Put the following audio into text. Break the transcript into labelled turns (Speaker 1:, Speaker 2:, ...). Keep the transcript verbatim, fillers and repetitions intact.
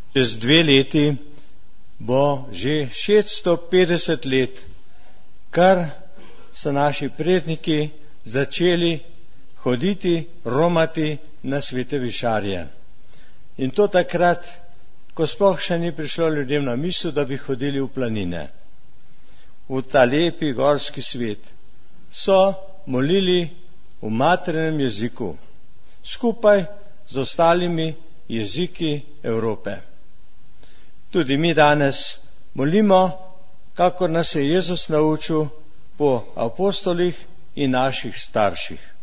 Speaker 1: Čez dve leti bo že šeststo petdeset let, kar so naši predniki začeli hoditi, romati na svete višarje. In to takrat, ko sploh še ni prišlo ljudem na misel, da bi hodili v planine. V ta lepi gorski svet so molili v materinem jeziku, skupaj z ostalimi jeziki Evrope. Tudi mi danes molimo, kakor nas je Jezus naučil, po apostolih in naših starših.